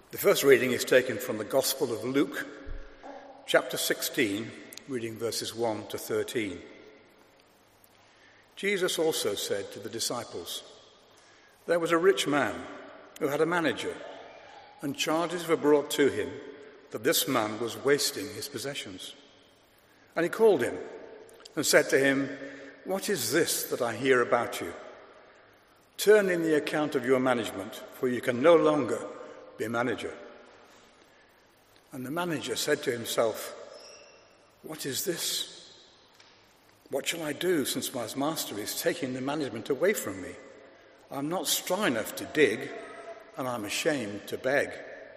The first reading is taken from the Gospel of Luke, chapter 16, reading verses 1 to 13. Jesus also said to the disciples, "There was a rich man who had a manager, and charges were brought to him that this man was wasting his possessions. And he called him and said to him, 'What is this that I hear about you? Turn in the account of your management, for you can no longer be manager.' And the manager said to himself, 'What is this? What shall I do since my master is taking the management away from me? I'm not strong enough to dig, and I'm ashamed to beg.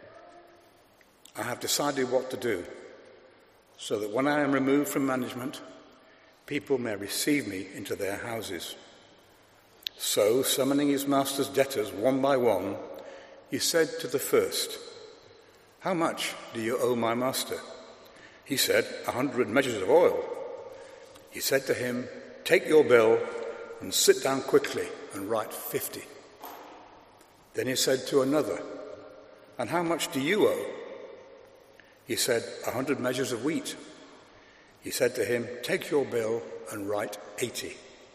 I have decided what to do, so that when I am removed from management, people may receive me into their houses.' So, summoning his master's debtors one by one, he said to the first, 'How much do you owe my master?' He said, 100 measures of oil. He said to him, 'Take your bill and sit down quickly and write 50. Then he said to another, 'And how much do you owe?' He said, 100 measures of wheat. He said to him, 'Take your bill and write 80.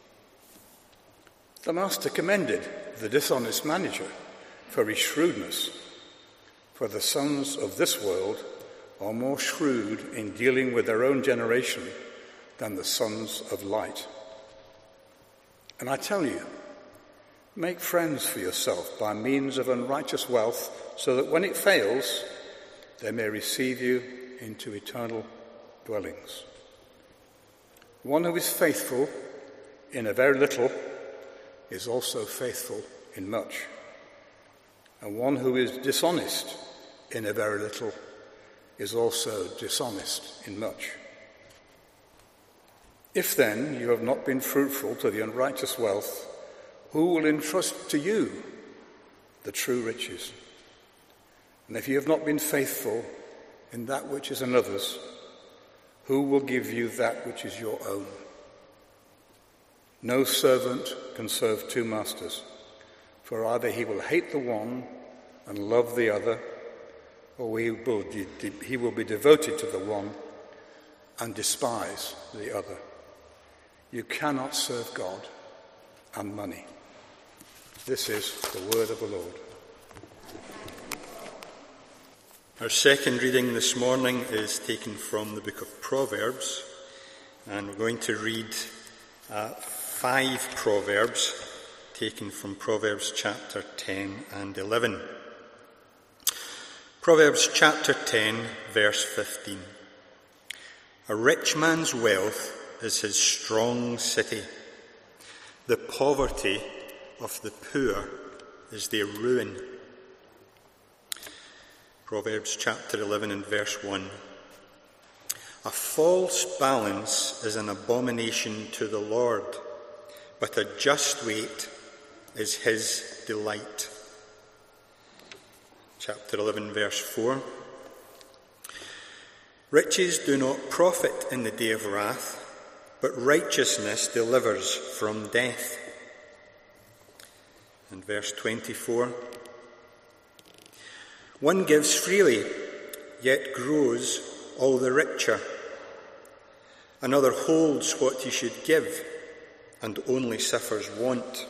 The master commended the dishonest manager for his shrewdness. For the sons of this world are more shrewd in dealing with their own generation than the sons of light. And I tell you, make friends for yourself by means of unrighteous wealth, so that when it fails, they may receive you into eternal dwellings. One who is faithful in a very little is also faithful in much. And one who is dishonest in a very little is also dishonest in much. If then you have not been fruitful to the unrighteous wealth, who will entrust to you the true riches? And if you have not been faithful in that which is another's, who will give you that which is your own? No servant can serve two masters, for either he will hate the one and love the other, or he will be devoted to the one and despise the other. You cannot serve God and money." This is the word of the Lord. Our second reading this morning is taken from the book of Proverbs, and we're going to read 5 Proverbs taken from Proverbs chapter 10 and 11. Proverbs chapter 10, verse 15. A rich man's wealth is his strong city. The poverty of the poor is their ruin. Proverbs chapter 11 and verse 1. A false balance is an abomination to the Lord, but a just weight is his delight. Chapter 11, verse 4. Riches do not profit in the day of wrath, but righteousness delivers from death. And verse 24. One gives freely, yet grows all the richer. Another holds what he should give, and only suffers want.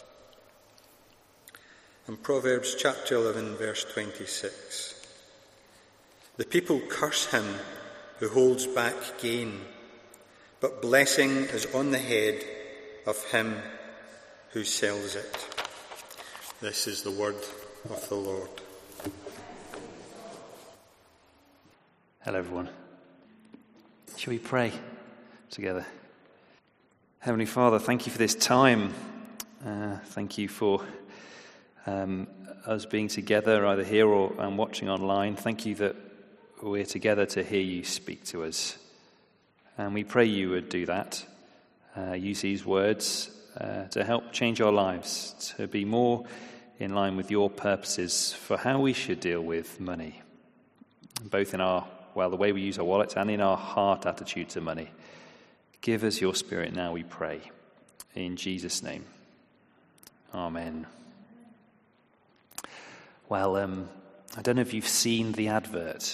And Proverbs chapter 11, verse 26. The people curse him who holds back gain, but blessing is on the head of him who sells it. This is the word of the Lord. Hello, everyone. Shall we pray together? Heavenly Father, thank you for this time. Thank you for us being together, either here or watching online. Thank you that we're together to hear you speak to us. And we pray you would do that. Use these words to help change our lives, to be more in line with your purposes for how we should deal with money, both in the way we use our wallets and in our heart attitude to money. Give us your Spirit now, we pray. In Jesus' name. Amen. Well, I don't know if you've seen the advert.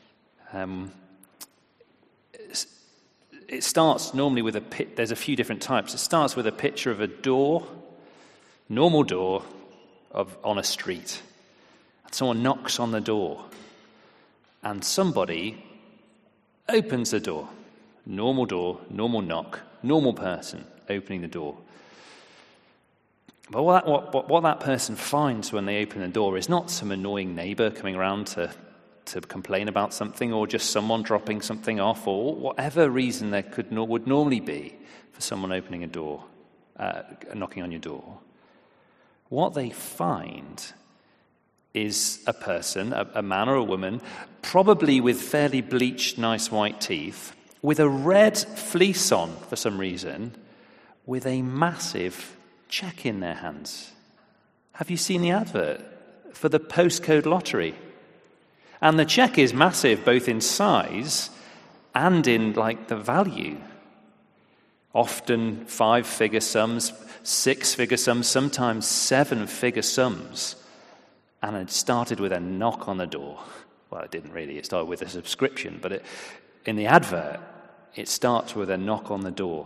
It starts normally with there's a few different types. It starts with a picture of a door, normal door on a street. And someone knocks on the door. And somebody opens the door. Normal door, normal knock, normal person opening the door. But what that person finds when they open the door is not some annoying neighbour coming around to complain about something, or just someone dropping something off, or whatever reason there would normally be for someone opening a door, knocking on your door. What they find is a person, a man or a woman, probably with fairly bleached, nice white teeth, with a red fleece on for some reason, with a massive cheque in their hands. Have you seen the advert for the postcode lottery? And the cheque is massive, both in size and in the value. Often 5-figure sums, 6-figure sums, sometimes 7-figure sums. And it started with a knock on the door. Well, it didn't really. It started with a subscription. But in the advert, it starts with a knock on the door.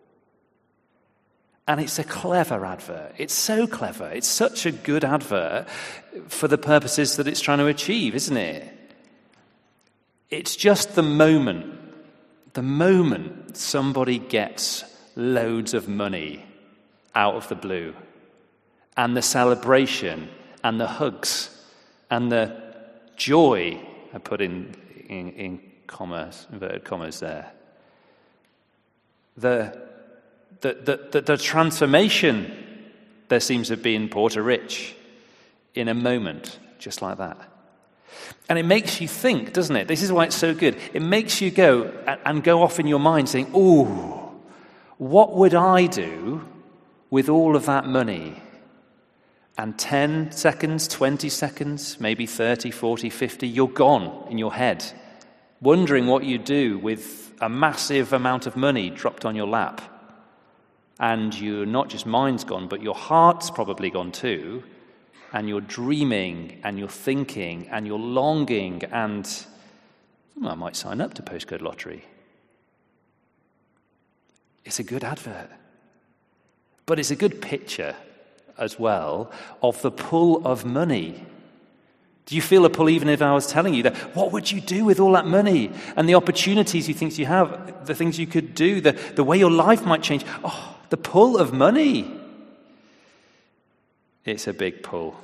And it's a clever advert. It's so clever. It's such a good advert for the purposes that it's trying to achieve, isn't it? It's just the moment somebody gets loads of money out of the blue, and the celebration and the hugs and the joy, I put in commas, inverted commas there, the transformation there seems to be in Porter Rich in a moment, just like that. And it makes you think, doesn't it? This is why it's so good. It makes you go and go off in your mind saying, ooh, what would I do with all of that money? And 10 seconds, 20 seconds, maybe 30, 40, 50, you're gone in your head, wondering what you do with a massive amount of money dropped on your lap. And you're not just mind's gone, but your heart's probably gone too. And you're dreaming, and you're thinking, and you're longing, and I might sign up to Postcode Lottery. It's a good advert. But it's a good picture as well of the pull of money. Do you feel a pull even if I was telling you that? What would you do with all that money? And the opportunities you think you have, the things you could do, the way your life might change. Oh, the pull of money. It's a big pull.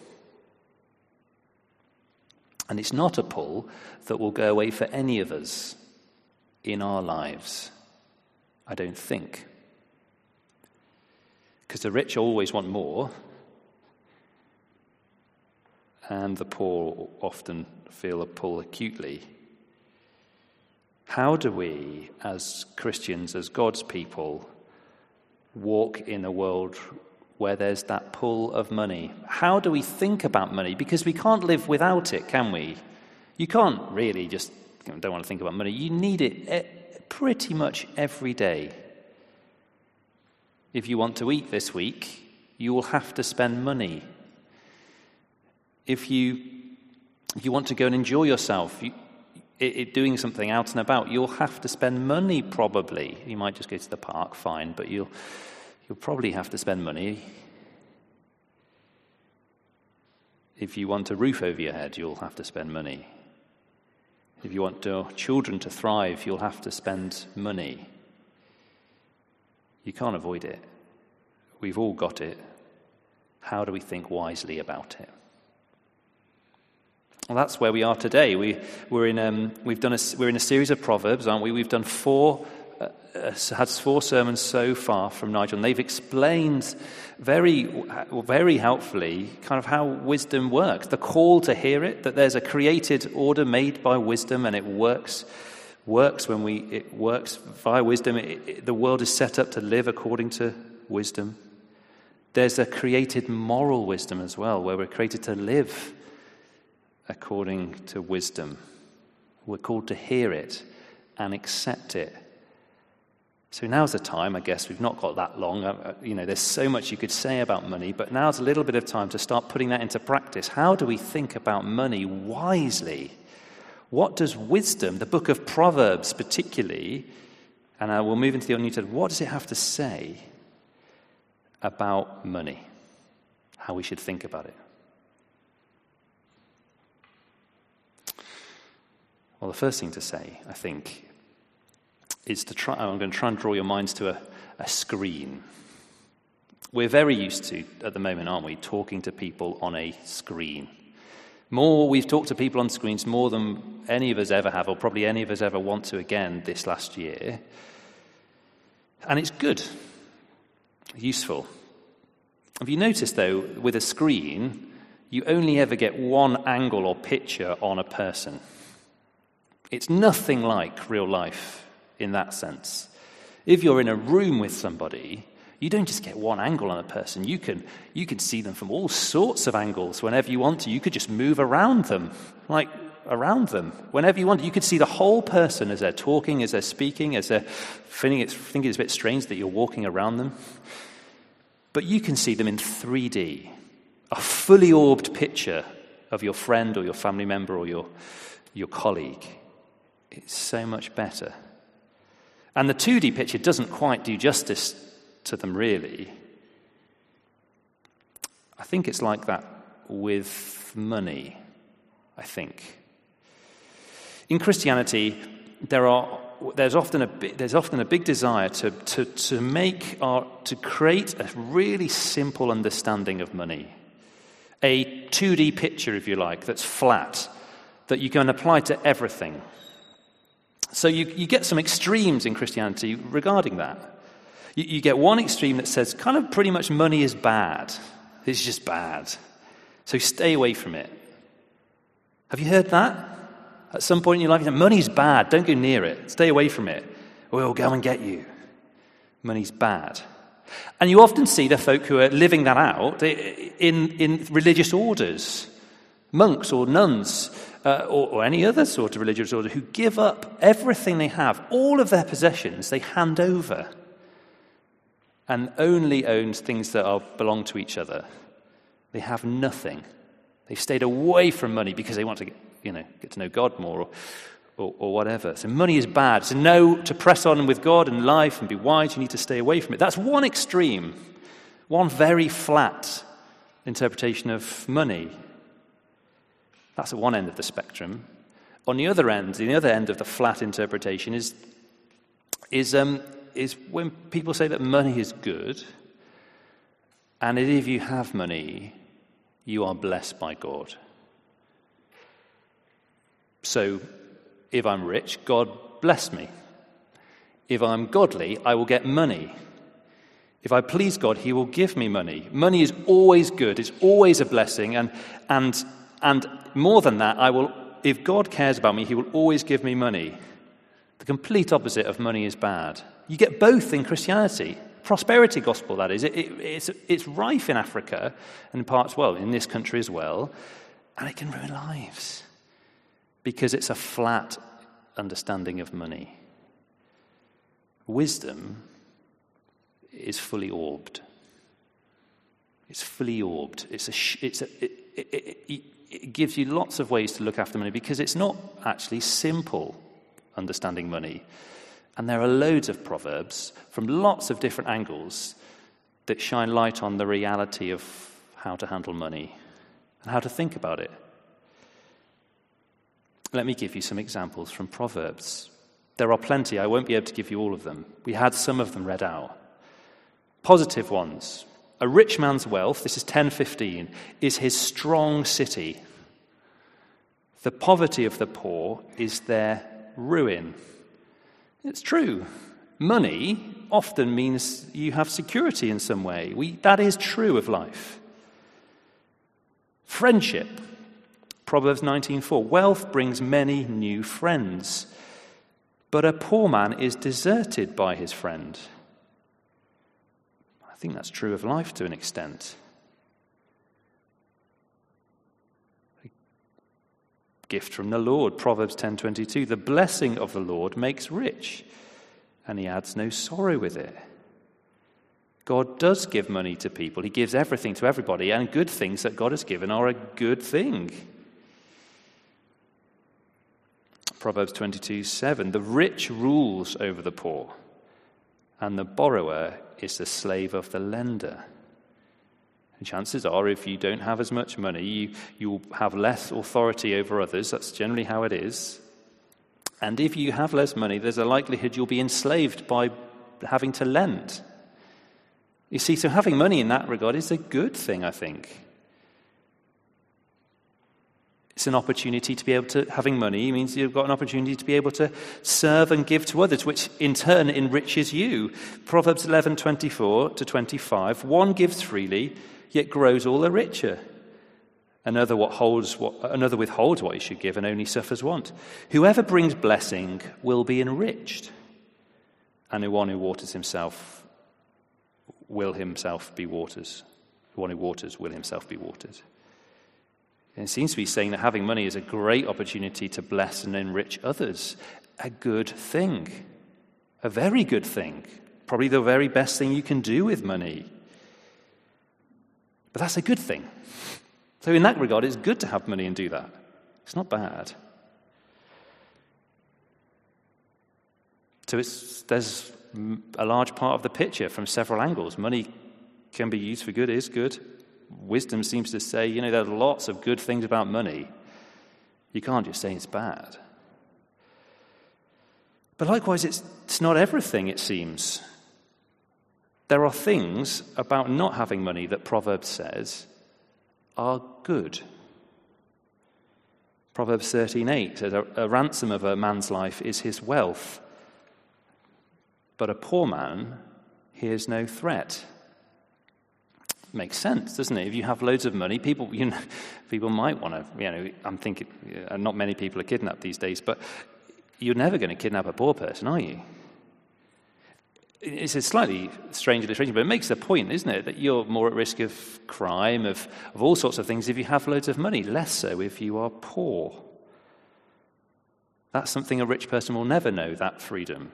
And it's not a pull that will go away for any of us in our lives, I don't think. Because the rich always want more, and the poor often feel a pull acutely. How do we, as Christians, as God's people, walk in a world where there's that pull of money? How do we think about money? Because we can't live without it, can we? You can't really just don't want to think about money. You need it pretty much every day. If you want to eat this week, you will have to spend money. If you want to go and enjoy yourself, doing something out and about, you'll have to spend money probably. You might just go to the park, fine, but you'll probably have to spend money. If you want a roof over your head, you'll have to spend money. If you want your children to thrive, you'll have to spend money. You can't avoid it. We've all got it. How do we think wisely about it? Well, that's where we are today. We're in a series of Proverbs, aren't we? We've done had 4 sermons so far from Nigel, and they've explained very, very helpfully kind of how wisdom works. The call to hear it, that there's a created order made by wisdom, and it works via wisdom. The world is set up to live according to wisdom. There's a created moral wisdom as well, where we're created to live according to wisdom. We're called to hear it and accept it So now's the time, I guess, we've not got that long. There's so much you could say about money, but now's a little bit of time to start putting that into practice. How do we think about money wisely? What does wisdom, the book of Proverbs particularly, and we'll move into the Old New Testament, what does it have to say about money? How we should think about it? Well, the first thing to say, I think, is I'm going to try and draw your minds to a screen. We're very used to, at the moment, aren't we, talking to people on a screen. We've talked to people on screens more than any of us ever have, or probably any of us ever want to again this last year. And it's good, useful. Have you noticed, though, with a screen, you only ever get one angle or picture on a person? It's nothing like real life in that sense. If you're in a room with somebody, you don't just get one angle on a person. You can see them from all sorts of angles whenever you want to. You could just move around them, whenever you want. You could see the whole person as they're talking, as they're speaking, as they're thinking it's a bit strange that you're walking around them. But you can see them in 3D, a fully orbed picture of your friend or your family member or your colleague. It's so much better. And the 2D picture doesn't quite do justice to them, really. I think it's like that with money, I think. In Christianity, there's often a big desire to create a really simple understanding of money. A 2D picture, if you like, that's flat, that you can apply to everything. So you get some extremes in Christianity regarding that. You get one extreme that says kind of pretty much money is bad. It's just bad. So stay away from it. Have you heard that? At some point in your life, you say, money's bad. Don't go near it. Stay away from it. We'll go and get you. Money's bad. And you often see the folk who are living that out in religious orders, monks or nuns, or any other sort of religious order, who give up everything they have, all of their possessions, they hand over, and only own things that belong to each other. They have nothing. They've stayed away from money because they want to get to know God more or whatever. So money is bad. So to press on with God and life and be wise, you need to stay away from it. That's one extreme, one very flat interpretation of money. That's at one end of the spectrum. On the other end, of the flat interpretation is when people say that money is good, and that if you have money, you are blessed by God. So, if I'm rich, God bless me. If I'm godly, I will get money. If I please God, he will give me money. Money is always good. It's always a blessing. And more than that, if God cares about me, he will always give me money. The complete opposite of money is bad. You get both in Christianity. Prosperity gospel, that is. It's rife in Africa and in this country as well. And it can ruin lives because it's a flat understanding of money. Wisdom is fully orbed. It's fully orbed. It gives you lots of ways to look after money because it's not actually simple understanding money. And there are loads of proverbs from lots of different angles that shine light on the reality of how to handle money and how to think about it. Let me give you some examples from Proverbs. There are plenty. I won't be able to give you all of them. We had some of them read out. Positive ones. A rich man's wealth, this is 10:15, is his strong city. The poverty of the poor is their ruin. It's true. Money often means you have security in some way. That is true of life. Friendship. Proverbs 19:4. Wealth brings many new friends, but a poor man is deserted by his friend. I think that's true of life to an extent. A gift from the Lord, Proverbs 10:22. The blessing of the Lord makes rich, and he adds no sorrow with it. God does give money to people. He gives everything to everybody, and good things that God has given are a good thing. Proverbs 22:7, the rich rules over the poor, and the borrower is the slave of the lender. And chances are, if you don't have as much money, you will have less authority over others. That's generally how it is. And if you have less money, there's a likelihood you'll be enslaved by having to lend. You see, so having money in that regard is a good thing, I think. It's an opportunity to be able to, having money means you've got an opportunity to be able to serve and give to others, which in turn enriches you. Proverbs 11:24-25, one gives freely, yet grows all the richer. Another withholds what he should give and only suffers want. Whoever brings blessing will be enriched, and the one who waters himself will himself be waters. The one who waters will himself be watered. And it seems to be saying that having money is a great opportunity to bless and enrich others. A good thing. A very good thing. Probably the very best thing you can do with money. But that's a good thing. So in that regard, it's good to have money and do that. It's not bad. So there's a large part of the picture from several angles. Money can be used for good, is good. Wisdom seems to say, there are lots of good things about money. You can't just say it's bad. But likewise, it's not everything, it seems. There are things about not having money that Proverbs says are good. Proverbs 13:8 says, a ransom of a man's life is his wealth, but a poor man hears no threat. Makes sense, doesn't it? If you have loads of money, people might want to, I'm thinking, not many people are kidnapped these days, but you're never going to kidnap a poor person, are you? It's a slightly strange illustration, but it makes the point, isn't it, that you're more at risk of crime, of all sorts of things if you have loads of money, less so if you are poor. That's something a rich person will never know, that freedom.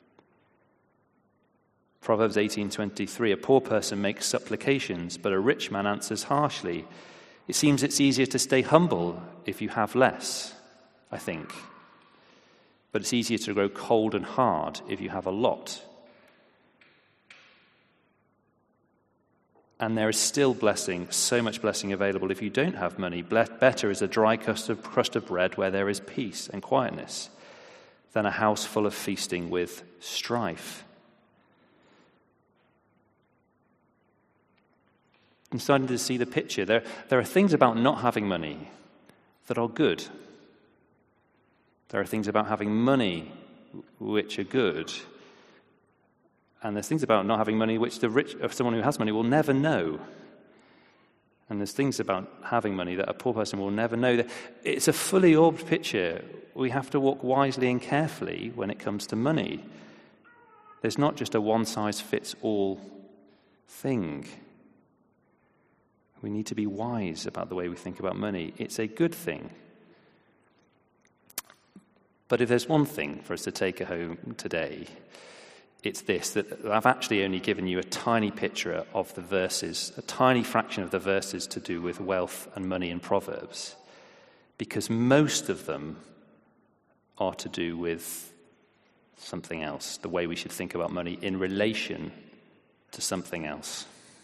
Proverbs 18:23, a poor person makes supplications, but a rich man answers harshly. It seems it's easier to stay humble if you have less, I think. But it's easier to grow cold and hard if you have a lot. And there is still blessing, so much blessing available if you don't have money. Better is a dry crust of bread where there is peace and quietness than a house full of feasting with strife. I'm starting to see the picture. There are things about not having money that are good. There are things about having money which are good. And there's things about not having money which someone who has money will never know. And there's things about having money that a poor person will never know. It's a fully orbed picture. We have to walk wisely and carefully when it comes to money. There's not just a one-size-fits-all thing. We need to be wise about the way we think about money. It's a good thing. But if there's one thing for us to take home today, it's this, that I've actually only given you a tiny picture of the verses, a tiny fraction of the verses to do with wealth and money in Proverbs, because most of them are to do with something else, the way we should think about money in relation to something else.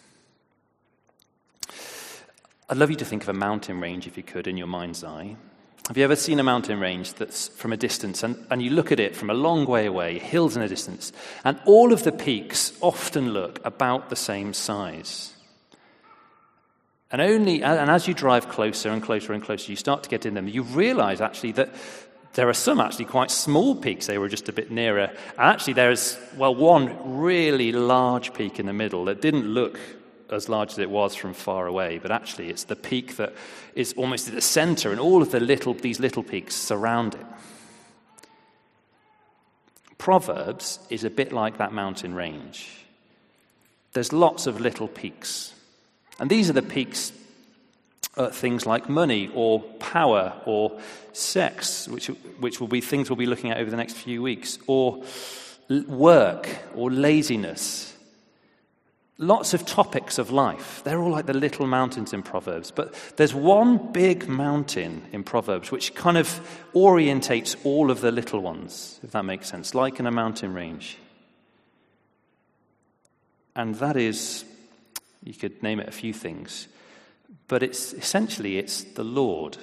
I'd love you to think of a mountain range, if you could, in your mind's eye. Have you ever seen a mountain range that's from a distance, and you look at it from a long way away, hills in a distance, and all of the peaks often look about the same size? And as you drive closer and closer and closer, you start to get in them, you realize actually that there are some actually quite small peaks. They were just a bit nearer. And actually there's, one really large peak in the middle that didn't look as large as it was from far away, but actually it's the peak that is almost at the center, and all of these little peaks surround it. Proverbs is a bit like that mountain range. There's lots of little peaks, and these are the peaks at things like money or power or sex, which will be things we'll be looking at over the next few weeks, or work or laziness. Lots of topics of life. They're all like the little mountains in Proverbs. But there's one big mountain in Proverbs which kind of orientates all of the little ones, if that makes sense, like in a mountain range. And that is, you could name it a few things, but it's the Lord,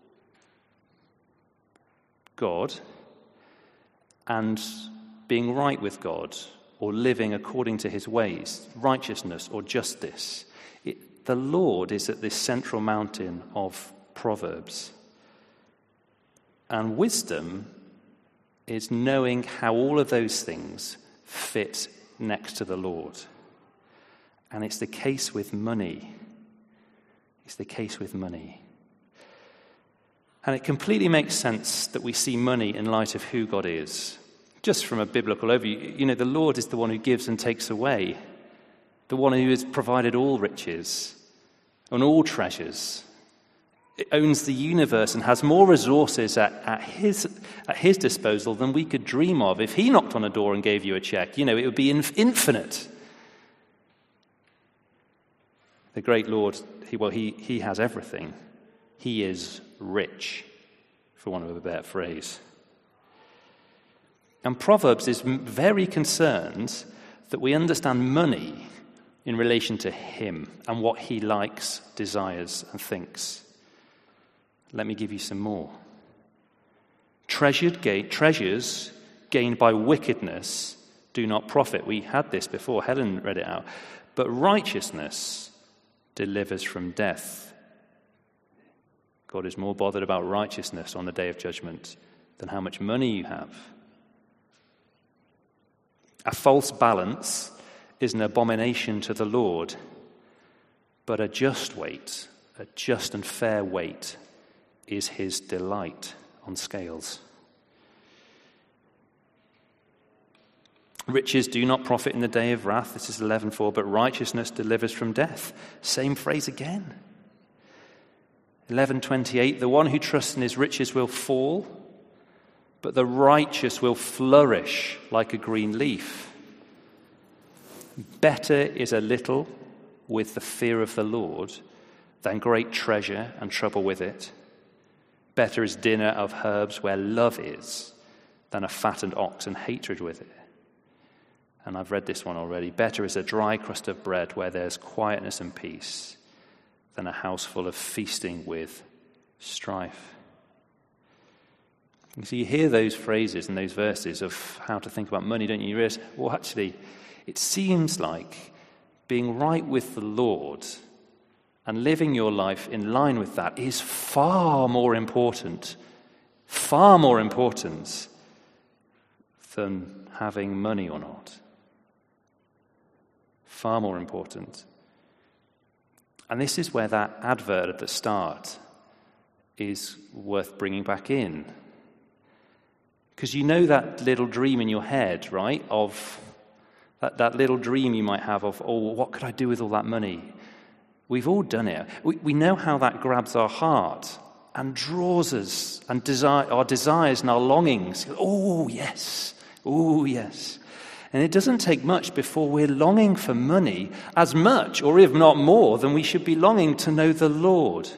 God, and being right with God, or living according to his ways, righteousness or justice. The Lord is at this central mountain of Proverbs. And wisdom is knowing how all of those things fit next to the Lord. And it's the case with money. It's the case with money. And it completely makes sense that we see money in light of who God is. Just from a biblical overview, the Lord is the one who gives and takes away, the one who has provided all riches and all treasures. It owns the universe and has more resources at his disposal than we could dream of. If he knocked on a door and gave you a check, it would be infinite. The great Lord, he has everything. He is rich, for want of a better phrase. And Proverbs is very concerned that we understand money in relation to him and what he likes, desires, and thinks. Let me give you some more. Treasures gained by wickedness do not profit. We had this before. Helen read it out. But righteousness delivers from death. God is more bothered about righteousness on the day of judgment than how much money you have. A false balance is an abomination to the Lord, but a just and fair weight, is his delight on scales. Riches do not profit in the day of wrath, this is 11:4, but righteousness delivers from death. Same phrase again. 11:28, the one who trusts in his riches will fall, but the righteous will flourish like a green leaf. Better is a little with the fear of the Lord than great treasure and trouble with it. Better is dinner of herbs where love is than a fattened ox and hatred with it. And I've read this one already. Better is a dry crust of bread where there's quietness and peace than a house full of feasting with strife. So you hear those phrases and those verses of how to think about money, don't you? You realize, well, actually, it seems like being right with the Lord and living your life in line with that is far more important than having money or not. Far more important. And this is where that advert at the start is worth bringing back in. Because you know that little dream in your head, right, of that little dream you might have of, oh, what could I do with all that money? We've all done it. We know how that grabs our heart and draws us and our desires and our longings. Oh, yes. Oh, yes. And it doesn't take much before we're longing for money as much, or if not more, than we should be longing to know the Lord.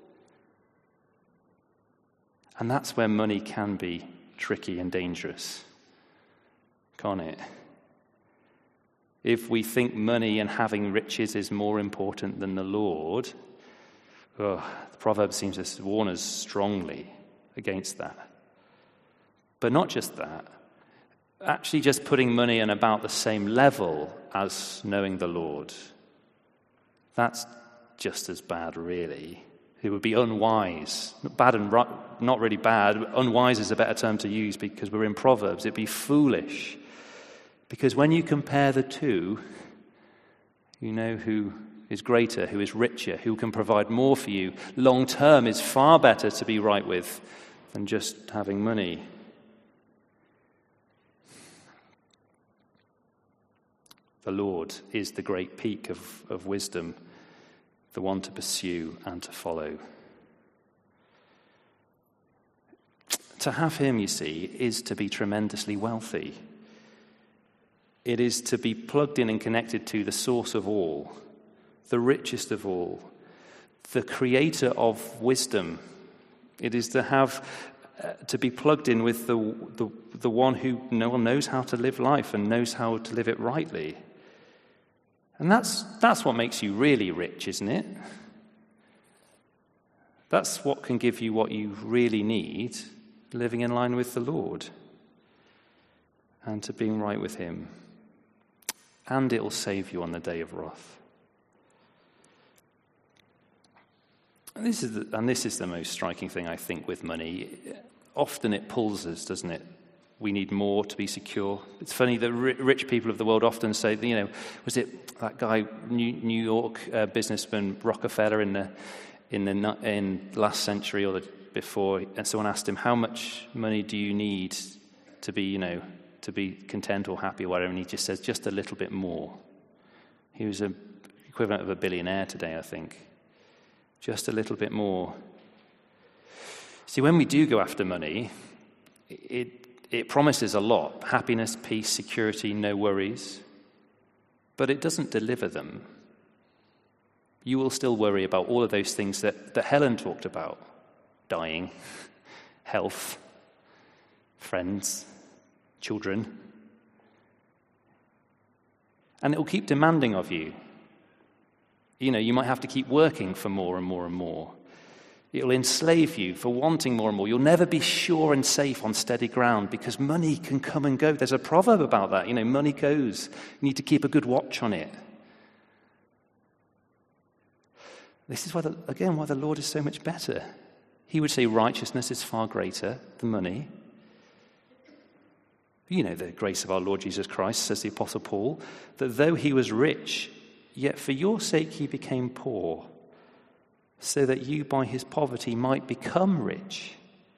And that's where money can be tricky and dangerous, can't it? If we think money and having riches is more important than the Lord, the proverb seems to warn us strongly against that. But not just that. Actually just putting money in about the same level as knowing the Lord, that's just as bad, really. It would be unwise. Bad and not really bad. Unwise is a better term to use because we're in Proverbs. It'd be foolish. Because when you compare the two, you know who is greater, who is richer, who can provide more for you. Long term is far better to be right with than just having money. The Lord is the great peak of wisdom, the one to pursue and to follow. To have him, you see, is to be tremendously wealthy. It is to be plugged in and connected to the source of all, the richest of all, the creator of wisdom. It is to be plugged in with the one who knows how to live life and knows how to live it rightly. And that's what makes you really rich, isn't it? That's what can give you what you really need, living in line with the Lord and to being right with him. And it will save you on the day of wrath. And this is the most striking thing, I think, with money. Often it pulls us, doesn't it? We need more to be secure. It's funny that rich people of the world often say, was it that guy, New York businessman Rockefeller in last century or the before, and someone asked him, how much money do you need to be content or happy or whatever, and he just says, just a little bit more. He was an equivalent of a billionaire today, I think. Just a little bit more. See, when we do go after money, it promises a lot. Happiness, peace, security, no worries. But it doesn't deliver them. You will still worry about all of those things that Helen talked about. Dying, health, friends, children. And it will keep demanding of you. You might have to keep working for more and more and more. It will enslave you for wanting more and more. You'll never be sure and safe on steady ground because money can come and go. There's a proverb about that. Money goes. You need to keep a good watch on it. This is why the Lord is so much better. He would say righteousness is far greater than money. The grace of our Lord Jesus Christ, says the Apostle Paul, that though he was rich, yet for your sake he became poor, so that you by his poverty might become rich.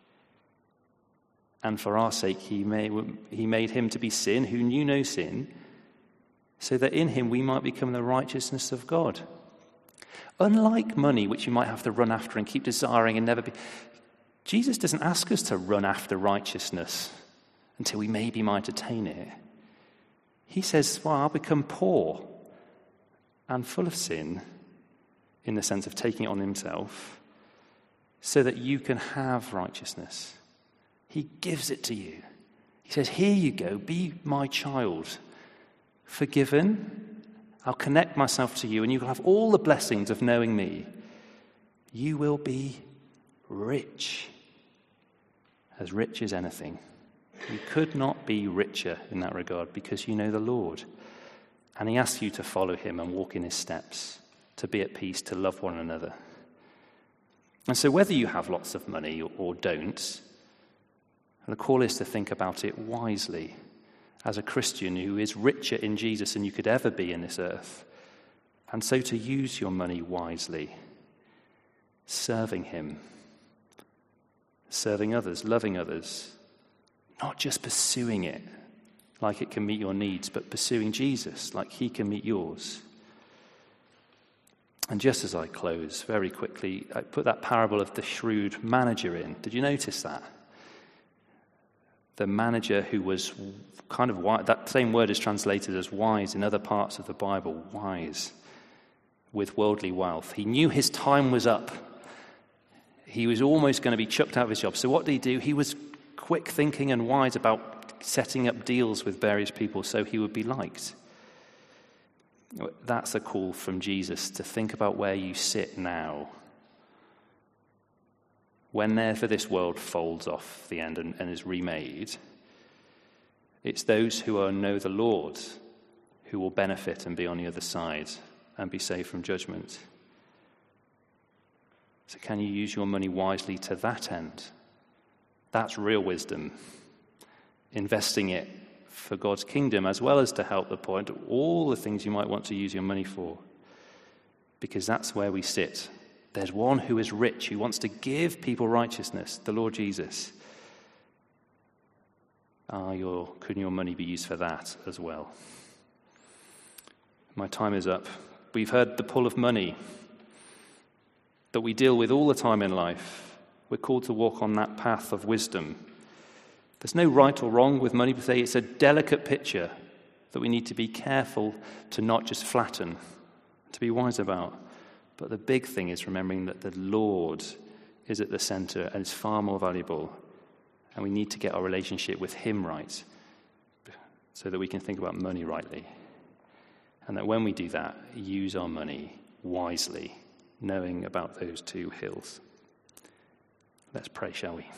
And for our sake he made him to be sin, who knew no sin, so that in him we might become the righteousness of God. Unlike money, which you might have to run after and keep desiring and never be, Jesus doesn't ask us to run after righteousness until we maybe might attain it. He says, well, I'll become poor and full of sin, in the sense of taking it on himself, so that you can have righteousness. He gives it to you. He says, here you go, be my child, forgiven. I'll connect myself to you, and you will have all the blessings of knowing me. You will be rich as anything. You could not be richer in that regard because you know the Lord. And he asks you to follow him and walk in his steps, to be at peace, to love one another. And so whether you have lots of money or don't, the call is to think about it wisely as a Christian who is richer in Jesus than you could ever be in this earth. And so to use your money wisely, serving him, serving others, loving others, not just pursuing it like it can meet your needs, but pursuing Jesus like he can meet yours. And just as I close, very quickly, I put that parable of the shrewd manager in. Did you notice that? The manager who was kind of wise, that same word is translated as wise in other parts of the Bible, wise, with worldly wealth. He knew his time was up. He was almost going to be chucked out of his job. So what did he do? He was quick thinking and wise about setting up deals with various people so he would be liked. That's a call from Jesus to think about where you sit now. Whenever this world folds off the end and is remade, it's those who know the Lord who will benefit and be on the other side and be saved from judgment. So can you use your money wisely to that end? That's real wisdom. Investing it for God's kingdom as well as to help the poor, and all the things you might want to use your money for. Because that's where we sit. There's one who is rich, who wants to give people righteousness, the Lord Jesus. Could your money be used for that as well? My time is up. We've heard the pull of money that we deal with all the time in life. We're called to walk on that path of wisdom. There's no right or wrong with money per se. It's a delicate picture that we need to be careful to not just flatten, to be wise about. But the big thing is remembering that the Lord is at the center and is far more valuable. And we need to get our relationship with him right so that we can think about money rightly. And that when we do that, use our money wisely, knowing about those two hills. Let's pray, shall we?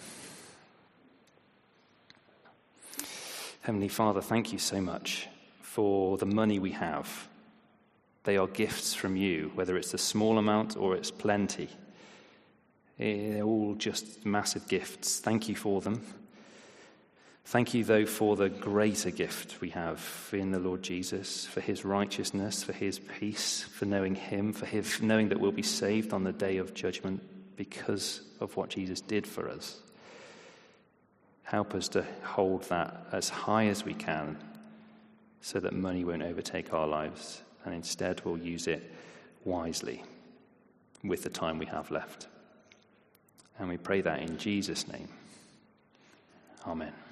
Heavenly Father, thank you so much for the money we have. They are gifts from you, whether it's a small amount or it's plenty. They're all just massive gifts. Thank you for them. Thank you, though, for the greater gift we have in the Lord Jesus, for his righteousness, for his peace, for knowing him, for his knowing that we'll be saved on the day of judgment because of what Jesus did for us. Help us to hold that as high as we can so that money won't overtake our lives, and instead we'll use it wisely with the time we have left. And we pray that in Jesus' name. Amen.